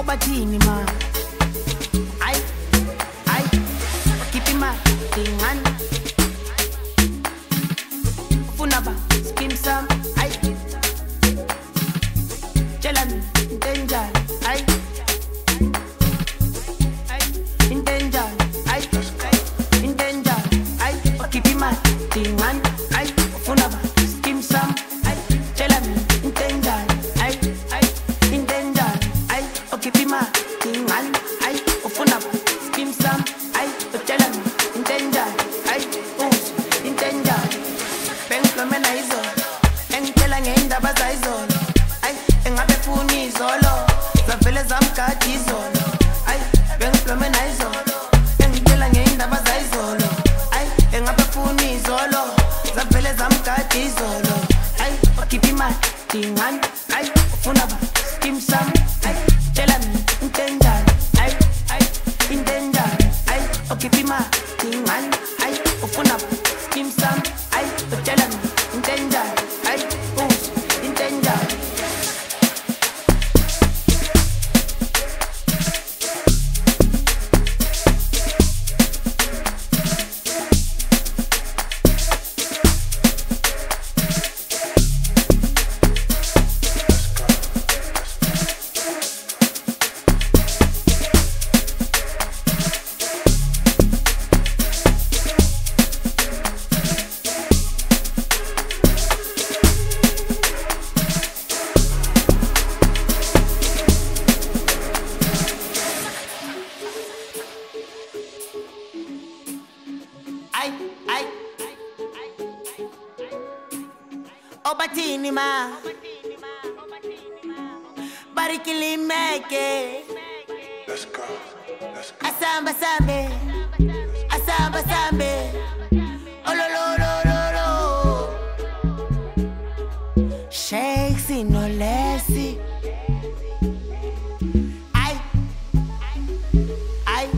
Obatini ma. I keep in my thing on. Funaba, skim some. I Jelani, danger. I in danger. I in danger. I keep in my thing on. I funaba, skim some. I Jelani, in danger. I in danger. I keep in my thing on. I funaba, skim some. I Jelani, in danger. I in danger. Benklomena izolo, engitshela ngendaba zayizolo. Ayi, engabe funi izolo, zavele zamgadi izolo. Ayi, benklomena izolo, engitshela ngendaba zayizolo. Ayi, engabe funi izolo, zavele zamgadi izolo. Ayi, okhipha imali ngani? Ayi, ufuna ba skim sam? Ayi, tshela mina into enjani? Ayi, into enjani? Ayi, okhipha imali ngani? Ayi, ufuna ba skim sam? Ayi, tshela mina into enjani? Ayi, into enjani? Obatini ma, barikili meke. Let's go. Asamba sambe, asamba sambe. Olololololo. Shakes in no lessy. I.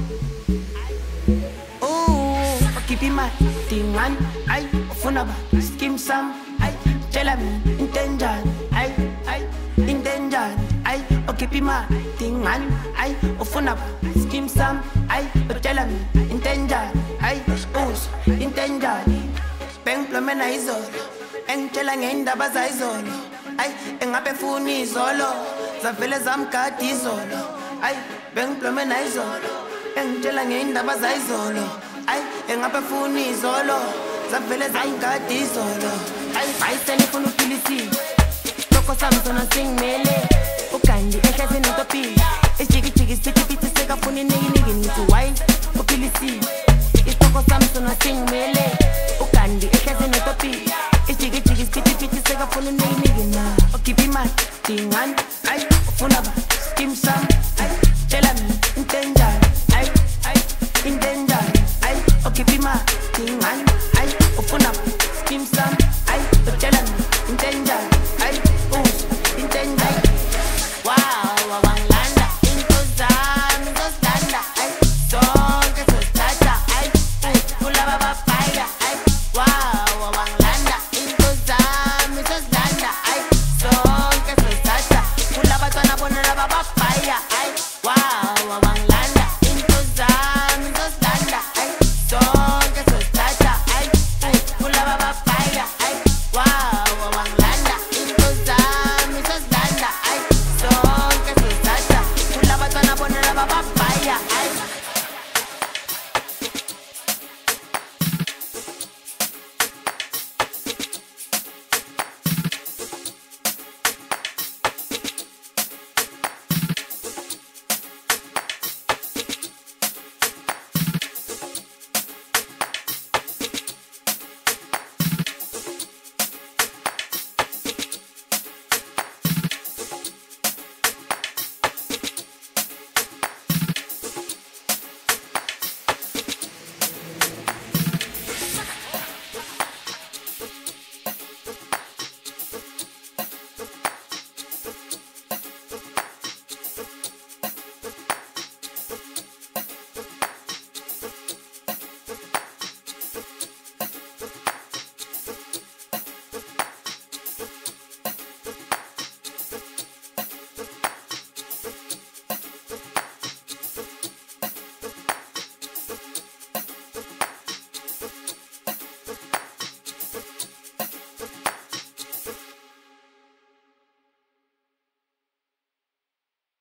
Ooh, keep in my thing on. I ufuna ba skim sam. I tell me in danger. I in danger. I keep in my thing on. I ufuna ba skim sam. I tell me in danger. I in danger. Benklomena izolo, engitshela ngendaba zayizolo. Ay, engabe funi izolo, zavele zamgadi izolo. Ay, benklomena izolo, engitshela ngendaba zayizolo. Ay, engabe funi izolo, zavele zamgadi izolo. Ay, ayisele funa uphilisi, loko sami sona singimele. Ugandi ehlezi nentopini, isijikijiki sithi sekafuna iniki nithi why uphilisi. Isitoko sami sona singimele. Ugandi ehlezi nentopini, isijikijiki sithi sekafuna iniki na. Okhipha imali ngani? Ay, ufuna ba skim sam? Ay, tshela mina into enjani? Ay, into enjani? Ay, okhipha imali ngani?